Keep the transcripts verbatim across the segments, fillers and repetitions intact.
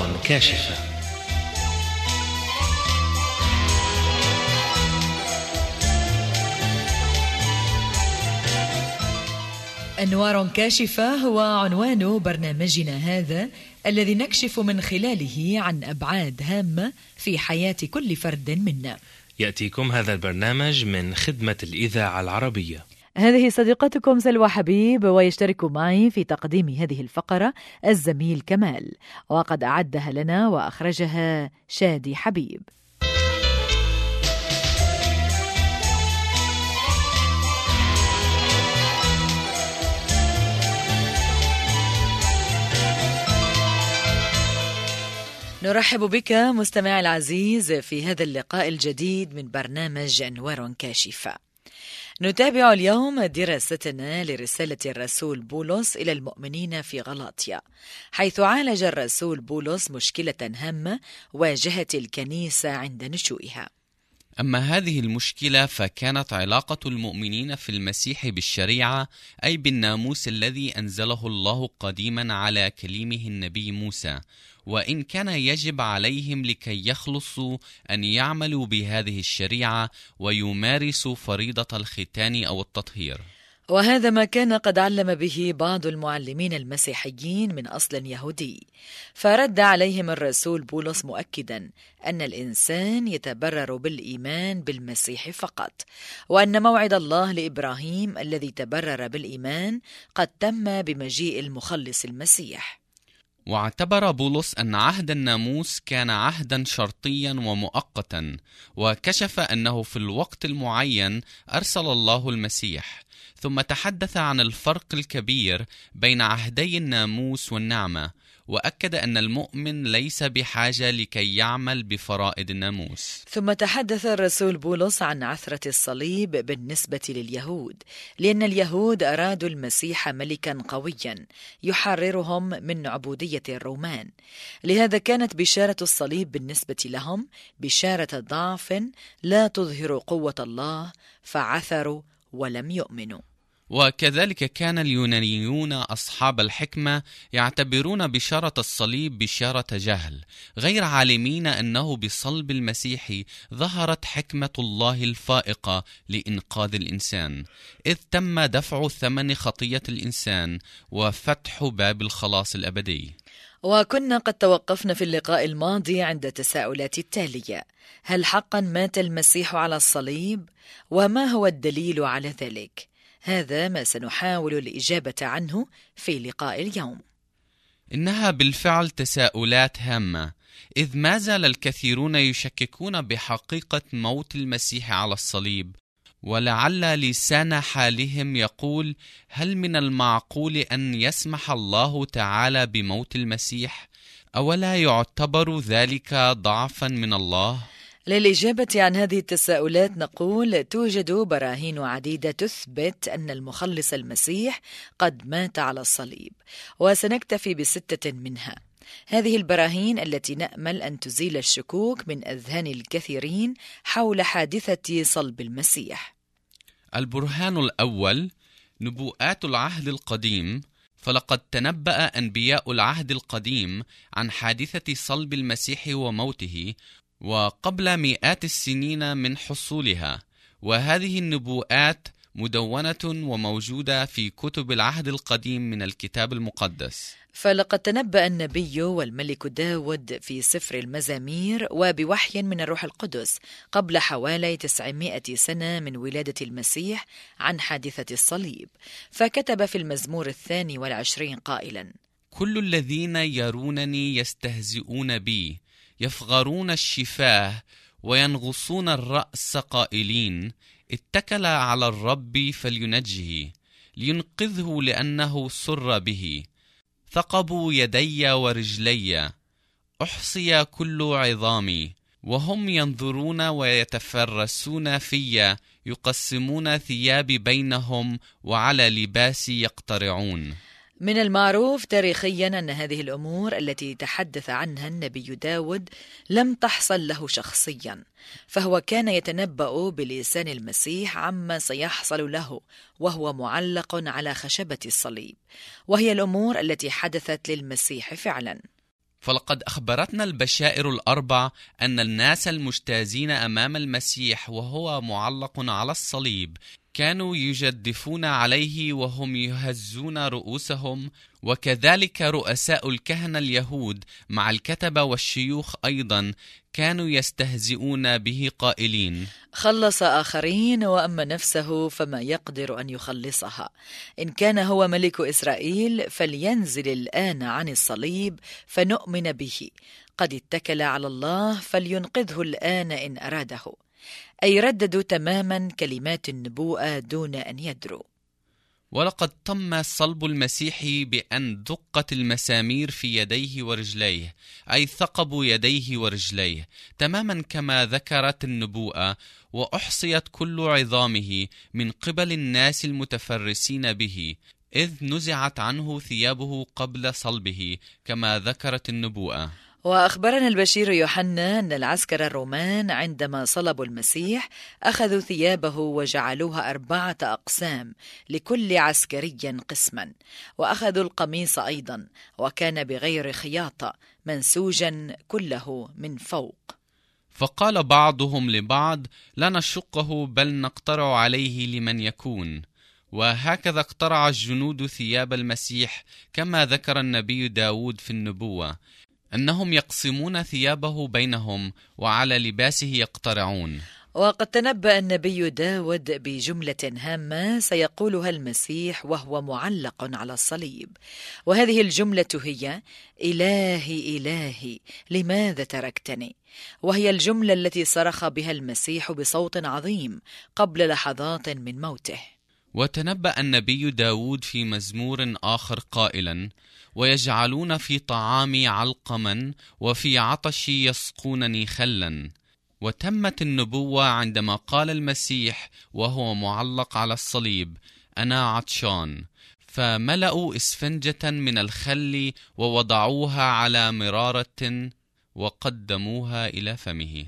أنوار كاشفة. أنوار كاشفة هو عنوان برنامجنا هذا، الذي نكشف من خلاله عن أبعاد هامة في حياة كل فرد منا. يأتيكم هذا البرنامج من خدمة الإذاعة العربية. هذه صديقتكم سلوى حبيب، ويشترك معي في تقديم هذه الفقرة الزميل كمال، وقد أعدها لنا وأخرجها شادي حبيب. نرحب بك مستمع العزيز في هذا اللقاء الجديد من برنامج أنوار كاشفة. نتابع اليوم دراستنا لرسالة الرسول بولس إلى المؤمنين في غلاطيا، حيث عالج الرسول بولس مشكلة هامة واجهت الكنيسة عند نشوئها. أما هذه المشكلة فكانت علاقة المؤمنين في المسيح بالشريعة، أي بالناموس الذي أنزله الله قديما على كليمه النبي موسى، وإن كان يجب عليهم لكي يخلصوا أن يعملوا بهذه الشريعة ويمارسوا فريضة الختان أو التطهير. وهذا ما كان قد علم به بعض المعلمين المسيحيين من أصل يهودي، فرد عليهم الرسول بولس مؤكدا أن الإنسان يتبرر بالإيمان بالمسيح فقط، وأن موعد الله لإبراهيم الذي تبرر بالإيمان قد تم بمجيء المخلص المسيح. واعتبر بولس أن عهد الناموس كان عهدا شرطيا ومؤقتا، وكشف أنه في الوقت المعين أرسل الله المسيح، ثم تحدث عن الفرق الكبير بين عهدي الناموس والنعمة، وأكد أن المؤمن ليس بحاجة لكي يعمل بفرائض الناموس. ثم تحدث الرسول بولس عن عثرة الصليب بالنسبة لليهود، لأن اليهود أرادوا المسيح ملكا قويا يحررهم من عبودية الرومان، لهذا كانت بشارة الصليب بالنسبة لهم بشارة ضعف لا تظهر قوة الله، فعثروا ولم يؤمنوا. وكذلك كان اليونانيون أصحاب الحكمة يعتبرون بشارة الصليب بشارة جهل، غير عالمين أنه بصلب المسيح ظهرت حكمة الله الفائقة لإنقاذ الإنسان، إذ تم دفع ثمن خطية الإنسان وفتح باب الخلاص الأبدي. وكنا قد توقفنا في اللقاء الماضي عند التساؤلات التالية: هل حقا مات المسيح على الصليب؟ وما هو الدليل على ذلك؟ هذا ما سنحاول الإجابة عنه في لقاء اليوم. إنها بالفعل تساؤلات هامة، إذ ما زال الكثيرون يشككون بحقيقة موت المسيح على الصليب، ولعل لسان حالهم يقول: هل من المعقول أن يسمح الله تعالى بموت المسيح؟ أولا يعتبر ذلك ضعفا من الله؟ للإجابة عن هذه التساؤلات نقول: توجد براهين عديدة تثبت أن المخلص المسيح قد مات على الصليب، وسنكتفي بستة منها. هذه البراهين التي نأمل أن تزيل الشكوك من أذهان الكثيرين حول حادثة صلب المسيح. البرهان الأول: نبوءات العهد القديم، فلقد تنبأ أنبياء العهد القديم عن حادثة صلب المسيح وموته وقبل مئات السنين من حصولها، وهذه النبوءات مدونة وموجودة في كتب العهد القديم من الكتاب المقدس. فلقد تنبأ النبي والملك داود في سفر المزامير وبوحي من الروح القدس قبل حوالي تسعمائة سنة من ولادة المسيح عن حادثة الصليب، فكتب في المزمور الثاني والعشرين قائلا: كل الذين يرونني يستهزئون بي، يفغرون الشفاه وينغصون الرأس قائلين: اتكل على الرب فلينجه، لينقذه لأنه سر به. ثقبوا يدي ورجلي، أحصي كل عظامي، وهم ينظرون ويتفرسون في، يقسمون ثيابي بينهم، وعلى لباسي يقترعون. من المعروف تاريخيا أن هذه الأمور التي تحدث عنها النبي داود لم تحصل له شخصيا، فهو كان يتنبأ بلسان المسيح عما سيحصل له وهو معلق على خشبة الصليب، وهي الأمور التي حدثت للمسيح فعلا. فلقد أخبرتنا البشائر الأربع أن الناس المجتازين أمام المسيح وهو معلق على الصليب كانوا يجدفون عليه وهم يهزون رؤوسهم، وكذلك رؤساء الكهنة اليهود مع الكتبة والشيوخ أيضا كانوا يستهزئون به قائلين: خلص آخرين وأما نفسه فما يقدر أن يخلصها. إن كان هو ملك إسرائيل فلينزل الآن عن الصليب فنؤمن به. قد اتكل على الله فلينقذه الآن إن أراده. أي رددوا تماما كلمات النبوءة دون أن يدروا. ولقد تم صلب المسيح بأن دقت المسامير في يديه ورجليه، أي ثقبوا يديه ورجليه تماما كما ذكرت النبوءة، وأحصيت كل عظامه من قبل الناس المتفرسين به، إذ نزعت عنه ثيابه قبل صلبه كما ذكرت النبوءة. وأخبرنا البشير يوحنا أن العسكر الرومان عندما صلبوا المسيح أخذوا ثيابه وجعلوها أربعة أقسام لكل عسكري قسما، وأخذوا القميص أيضا، وكان بغير خياطة منسوجا كله من فوق. فقال بعضهم لبعض: لا نشقه بل نقترع عليه لمن يكون. وهكذا اقترع الجنود ثياب المسيح كما ذكر النبي داود في النبوة، أنهم يقسمون ثيابه بينهم وعلى لباسه يقترعون. وقد تنبأ النبي داود بجملة هامة سيقولها المسيح وهو معلق على الصليب، وهذه الجملة هي: إلهي إلهي لماذا تركتني؟ وهي الجملة التي صرخ بها المسيح بصوت عظيم قبل لحظات من موته. وتنبأ النبي داود في مزمور آخر قائلا: ويجعلون في طعامي علقما وفي عطشي يسقونني خلا. وتمت النبوة عندما قال المسيح وهو معلق على الصليب: أنا عطشان، فملأوا إسفنجة من الخل ووضعوها على مرارة وقدموها إلى فمه.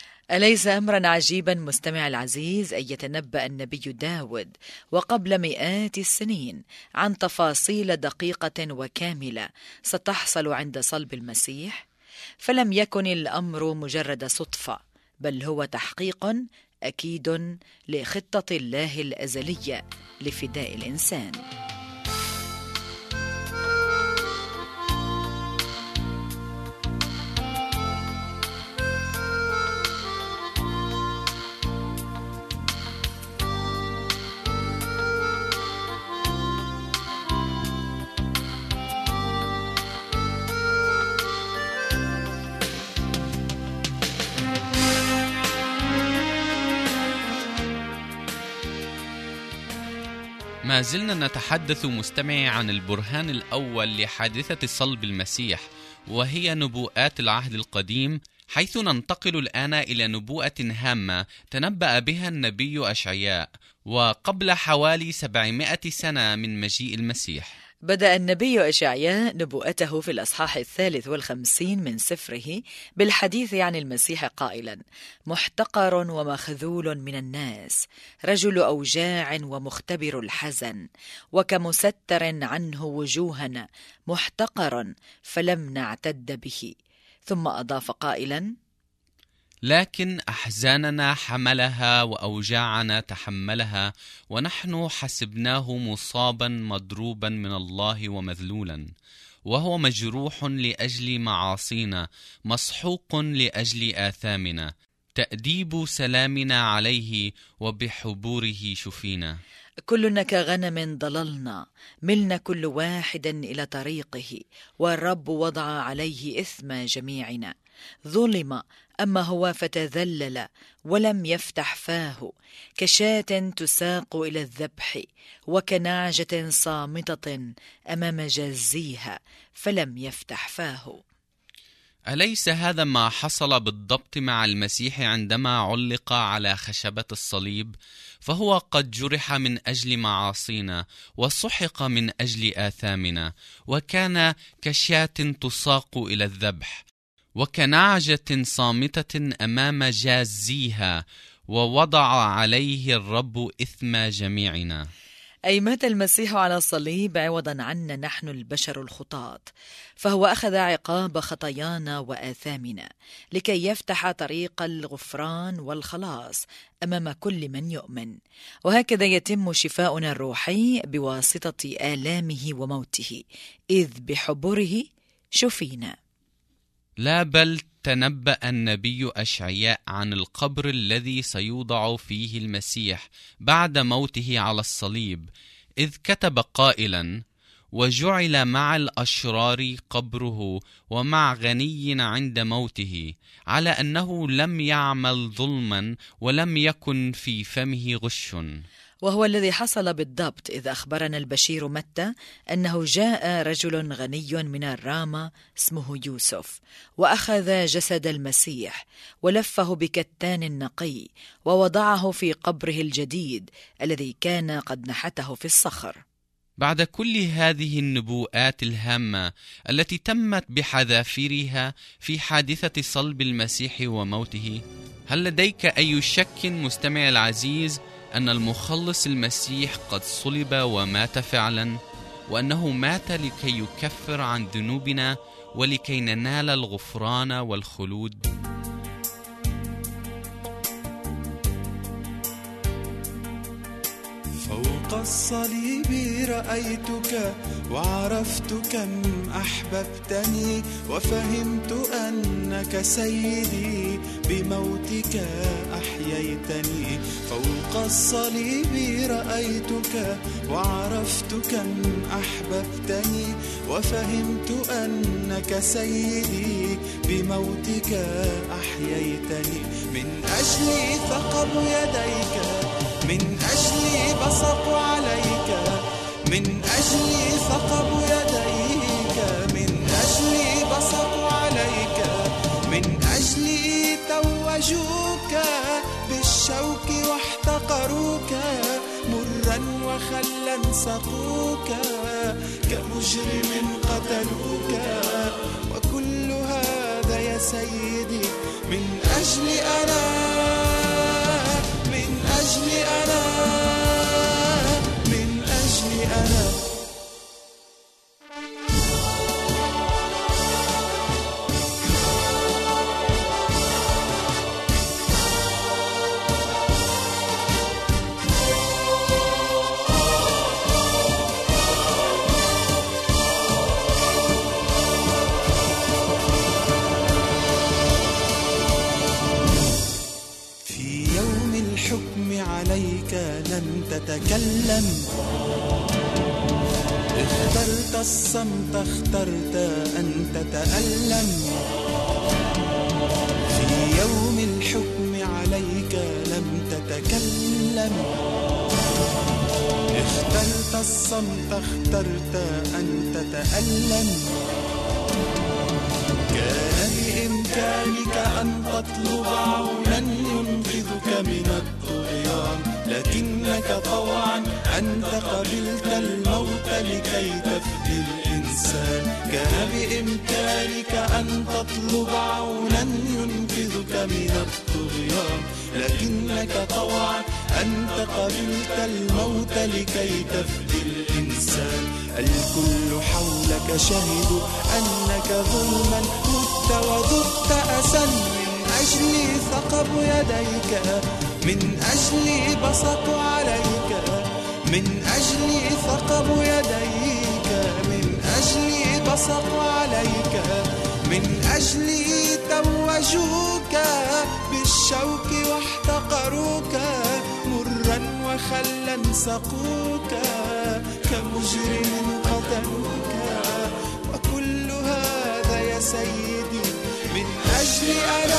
أليس أمرا عجيبا مستمع العزيز أن يتنبأ النبي داود وقبل مئات السنين عن تفاصيل دقيقة وكاملة ستحصل عند صلب المسيح؟ فلم يكن الأمر مجرد صدفة، بل هو تحقيق أكيد لخطة الله الأزلية لفداء الإنسان. ما زلنا نتحدث مستمعي عن البرهان الأول لحادثة صلب المسيح، وهي نبوءات العهد القديم، حيث ننتقل الآن إلى نبوءة هامة تنبأ بها النبي أشعياء وقبل حوالي سبعمائة سنة من مجيء المسيح. بدأ النبي أشعياء نبوءته في الأصحاح الثالث والخمسين من سفره بالحديث عن المسيح قائلا: محتقر ومخذول من الناس، رجل أوجاع ومختبر الحزن، وكمستر عنه وجوهنا، محتقر فلم نعتد به. ثم أضاف قائلا: لكن أحزاننا حملها وأوجاعنا تحملها، ونحن حسبناه مصابا مضروبا من الله ومذلولا، وهو مجروح لأجل معاصينا، مسحوق لأجل آثامنا، تأديب سلامنا عليه وبحبوره شفينا. كلنا كغنم ضللنا، ملنا كل واحد إلى طريقه، والرب وضع عليه إثم جميعنا. ظلم أما هو فتذلل ولم يفتح فاه، كشاة تساق إلى الذبح، وكنعجة صامتة أمام جازيها فلم يفتح فاه. أليس هذا ما حصل بالضبط مع المسيح عندما علق على خشبة الصليب؟ فهو قد جرح من أجل معاصينا، وسحق من أجل آثامنا، وكان كشاة تساق إلى الذبح، وكنعجة صامتة أمام جازيها، ووضع عليه الرب إثم جميعنا. أي مات المسيح على الصليب عوضا عنا نحن البشر الخطاة، فهو أخذ عقاب خطايانا وآثامنا لكي يفتح طريق الغفران والخلاص أمام كل من يؤمن، وهكذا يتم شفاؤنا الروحي بواسطة آلامه وموته، إذ بحبره شفينا. لا بل تنبأ النبي أشعياء عن القبر الذي سيوضع فيه المسيح بعد موته على الصليب، إذ كتب قائلا: وجعل مع الأشرار قبره ومع غني عند موته، على أنه لم يعمل ظلما ولم يكن في فمه غش. وهو الذي حصل بالضبط، إذ أخبرنا البشير متى أنه جاء رجل غني من الرامة اسمه يوسف، وأخذ جسد المسيح ولفه بكتان نقي ووضعه في قبره الجديد الذي كان قد نحته في الصخر. بعد كل هذه النبوءات الهامة التي تمت بحذافيرها في حادثة صلب المسيح وموته، هل لديك أي شك مستمع العزيز أن المخلص المسيح قد صلب ومات فعلا، وأنه مات لكي يكفر عن ذنوبنا ولكي ننال الغفران والخلود؟ فوق الصليب رأيتك وعرفت كم أحببتني، وفهمت أنك سيدي بموتك أحييتني. فوق الصليب رأيتك وعرفت كم أحببتني، وفهمت أنك سيدي بموتك أحييتني. من أجلي ثقب يديك، من أجلي بصقوا عليك، من أجلي ثقبوا يديك، من أجلي بصقوا عليك، من أجلي توجوك بالشوك واحتقروك، مرا وخلا سقوك، كمجرم قتلوك. وكل هذا يا سيدي من أجلي أنا، من أجلي أنا، من أجلي أنا. عليك لم تتكلم، اخترت الصمت، اخترت أن تتألم. في يوم الحكم عليك لم تتكلم، اخترت الصمت، اخترت أن تتألم. كان بإمكانك أن تطلب عونا ينقذك من الطغيان، لكنك طوعا أنت قبلت الموت لكي تفدي الإنسان. كان بإمكانك أن تطلب عونا ينقذك من الطغيان، لكنك طوعا أنت قبلت الموت لكي تفدي الإنسان. الكل حولك شهدوا أنك ظلما مت وذقت أسا، من أجلي ثقبوا يديك، من أجلي بصقوا عليك، من أجلي ثقبوا يديك، من أجلي بصقوا عليك، من أجلي توجوك بالشوك واحتقروك، مرا وخلا سقوك، كمجرم قتلوك. وكل هذا يا سيدي من أجلي أنا،